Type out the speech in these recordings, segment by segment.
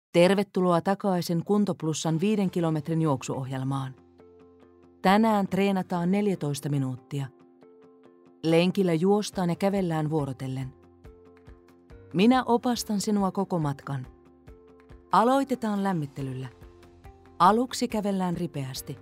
Tervetuloa takaisin Kuntoplussan 5 kilometrin juoksuohjelmaan. Tänään treenataan 14 minuuttia. Lenkillä juostaan ja kävellään vuorotellen. Minä opastan sinua koko matkan. Aloitetaan lämmittelyllä. Aluksi kävellään ripeästi.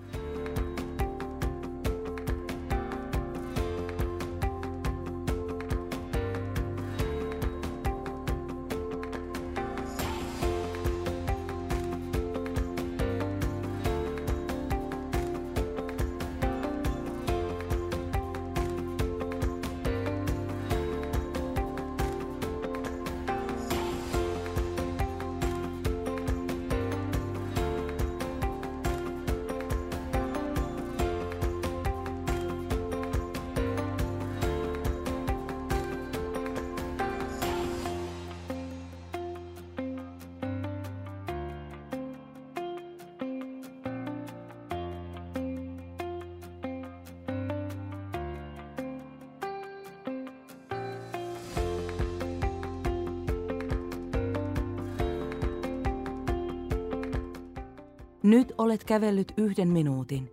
Nyt olet kävellyt 1 minuutin.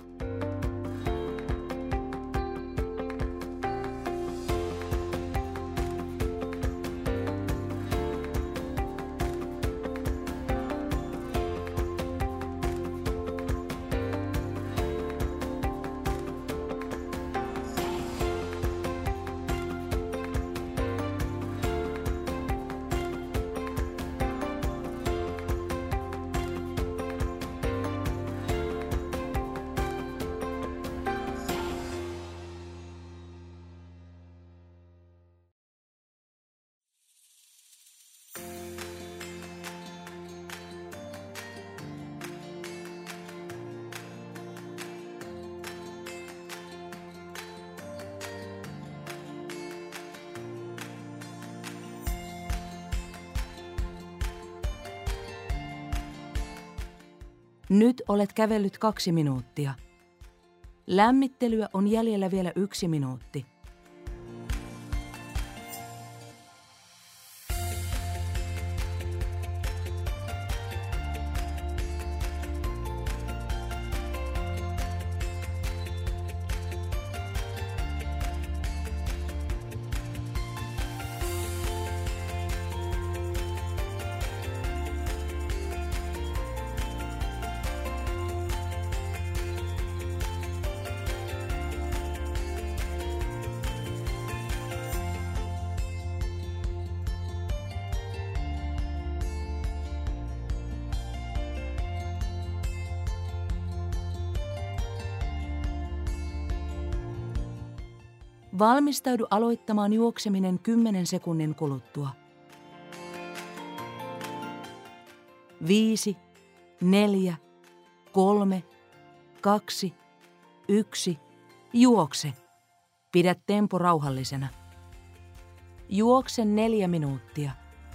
Nyt olet kävellyt 2 minuuttia. Lämmittelyä on jäljellä vielä 1 minuutti. Valmistaudu aloittamaan juokseminen 10 sekunnin kuluttua. 5, 4, 3, 2, 1, juokse. Pidä tempo rauhallisena. Juokse 4 minuuttia.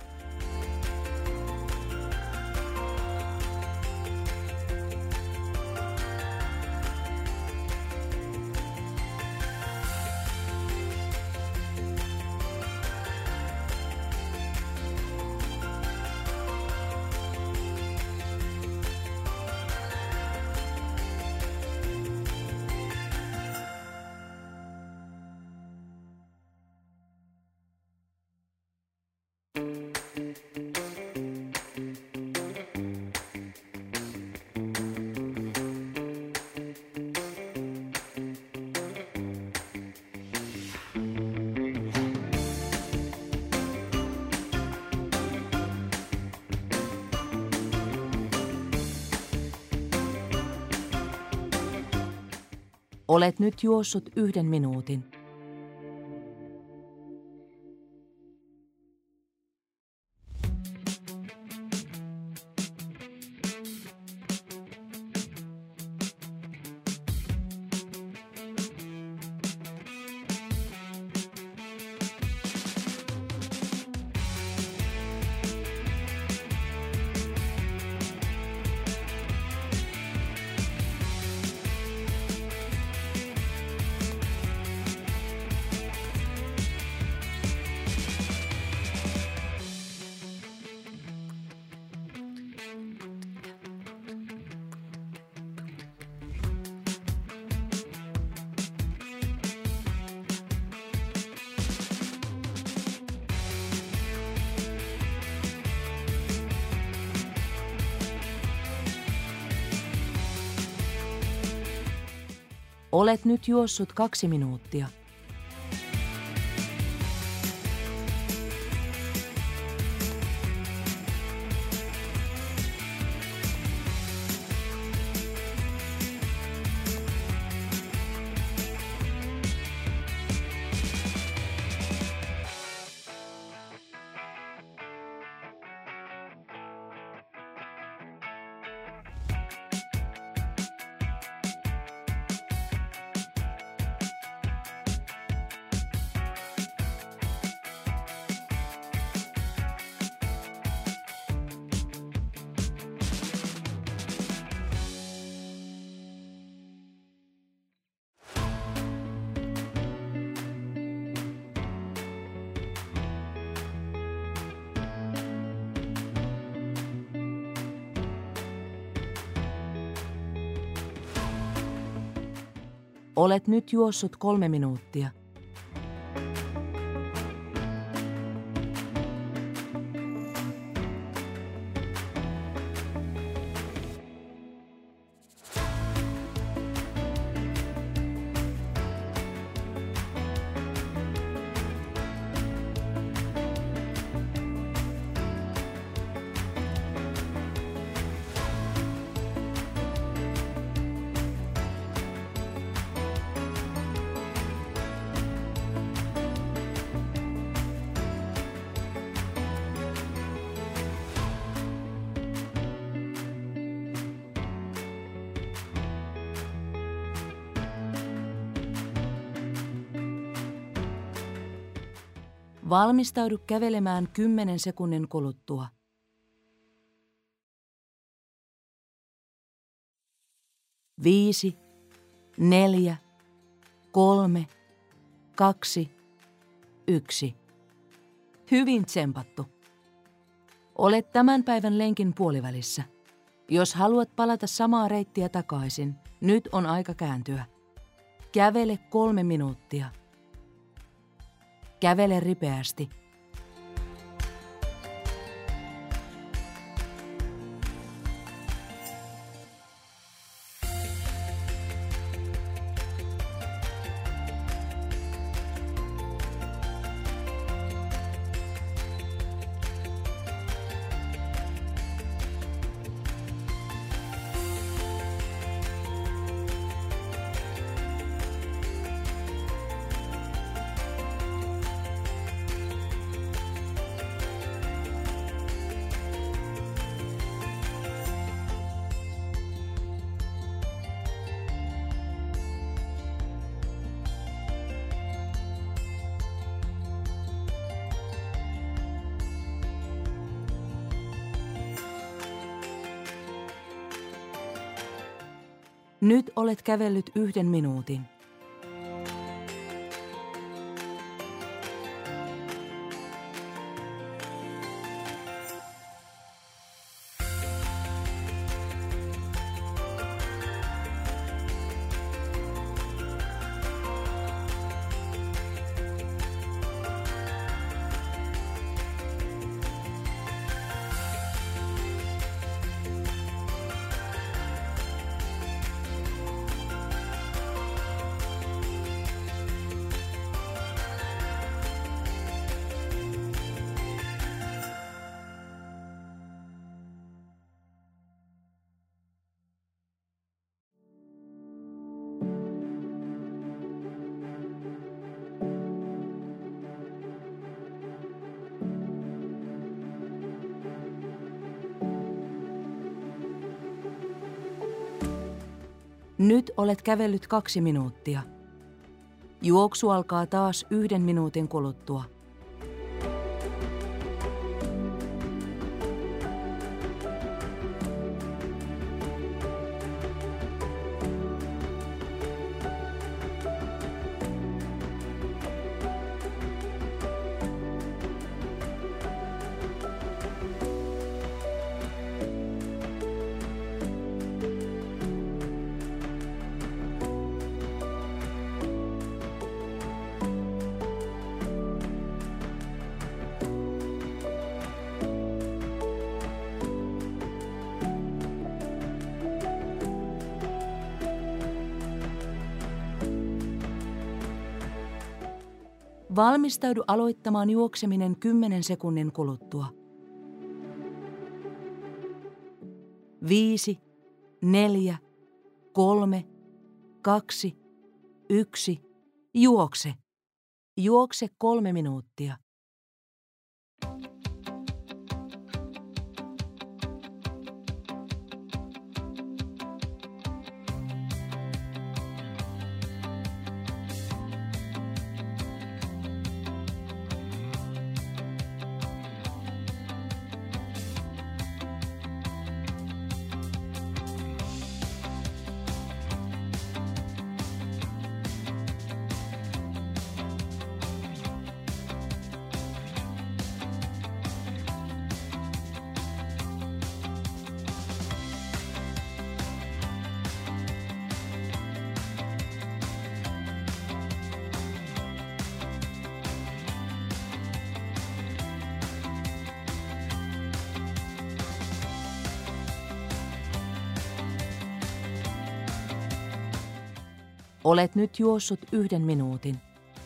Olet nyt juossut 1 minuutin. Olet nyt juossut 2 minuuttia. Olet nyt juossut 3 minuuttia. Valmistaudu kävelemään 10 sekunnin kuluttua. 5, 4, 3, 2, 1. Hyvin tsempattu. Olet tämän päivän lenkin puolivälissä. Jos haluat palata samaa reittiä takaisin, nyt on aika kääntyä. Kävele 3 minuuttia. Kävele ripeästi. Nyt olet kävellyt 1 minuutin. Nyt olet kävellyt 2 minuuttia. Juoksu alkaa taas 1 minuutin kuluttua. Valmistaudu aloittamaan juokseminen 10 sekunnin kuluttua. 5, 4, 3, 2, 1. Juokse. Juokse 3 minuuttia. Olet nyt juossut 1 minuutin.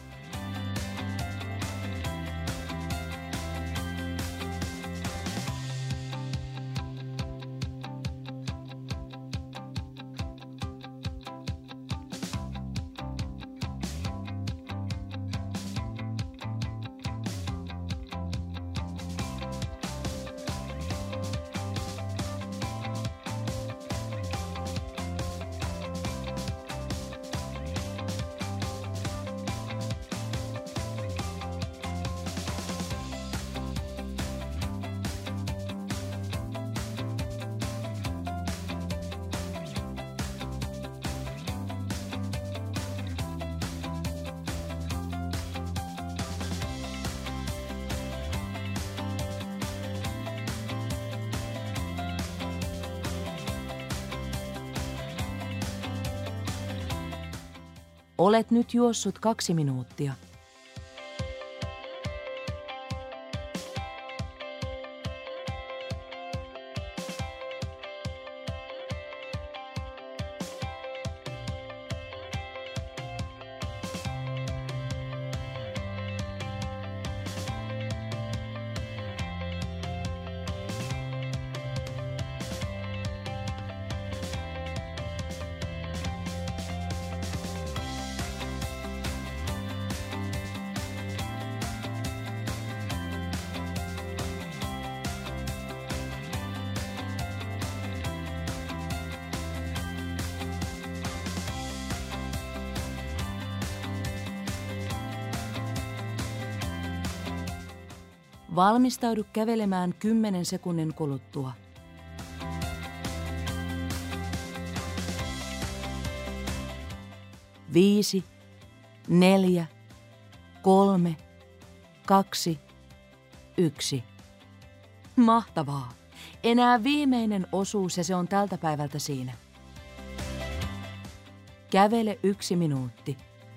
Olet nyt juossut 2 minuuttia. Valmistaudu kävelemään 10 sekunnin kuluttua. 5, 4, 3, 2, 1. Mahtavaa! Enää viimeinen osuus ja se on tältä päivältä siinä. Kävele 1 minuutti.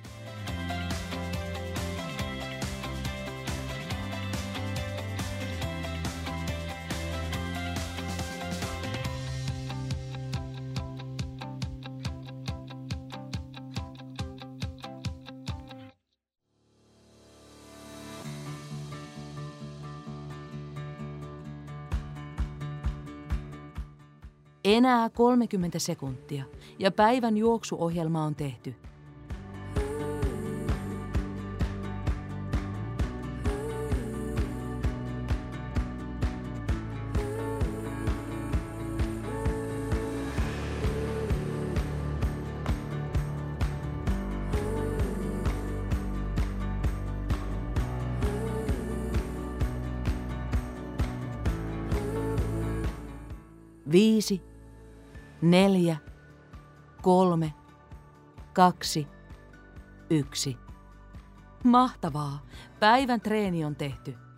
Enää 30 sekuntia ja päivän juoksuohjelma on tehty. Viisi, 4, 3, 2, 1. Mahtavaa! Päivän treeni on tehty.